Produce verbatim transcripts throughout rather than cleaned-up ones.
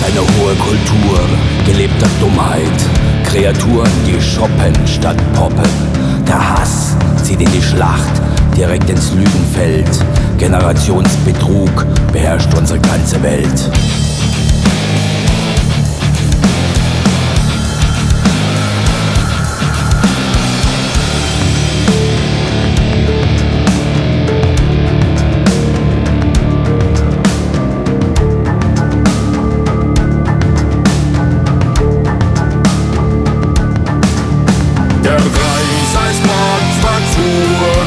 Eine hohe Kultur gelebter Dummheit, Kreaturen, die shoppen statt poppen. Der Hass zieht in die Schlacht, direkt ins Lügenfeld. Generationsbetrug beherrscht unsere ganze Welt. Der Kreis heißt Manufaktur,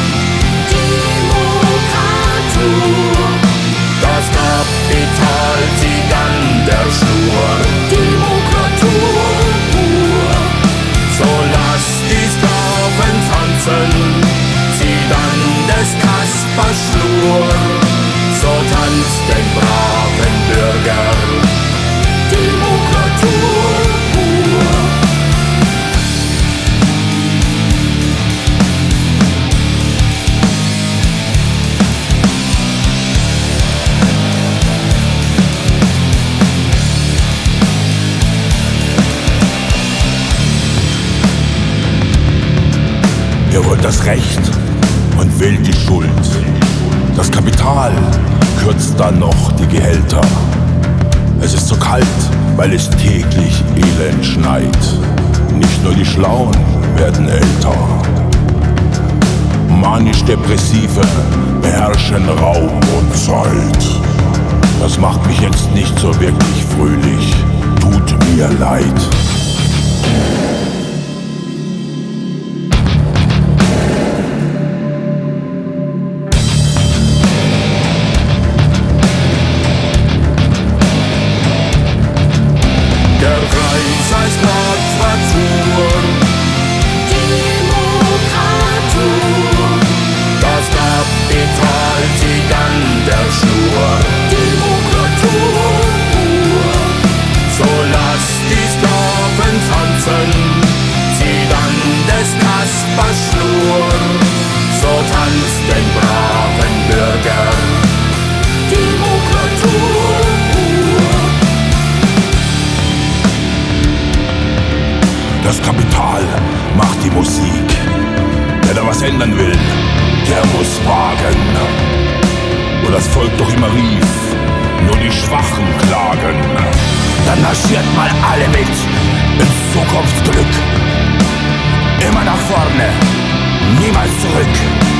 Demokratur. Das Kapital zieht an der Schnur, Demokratur pur. So lasst die Sklaven tanzen, zieht an des Kaspers Schnur. So tanzt den braven Bürger, Demokratur pur. Ihr wollt das Recht und wählt die Schuld. Das Kapital kürzt dann noch die Gehälter. Es ist so kalt, weil es täglich elend schneit. Nicht nur die Schlauen werden älter. Manisch-Depressive beherrschen Raum und Zeit. Das macht mich jetzt nicht so wirklich fröhlich. Tut mir leid. Der Kreis heißt Manufaktur, Demokratur. Das Kapital zieht an der Schnur, Demokratur pur. So lasst die Sklaven tanzen, zieht an des Kaspers Schnur. So tanzt den braven Bürger, Demokratur pur. Das Kapital macht die Musik. Wer da was ändern will, der muss wagen. Wo das Volk doch immer rief, nur die Schwachen klagen. Dann marschiert mal alle mit ins Zukunftsglück. Immer nach vorne, niemals zurück.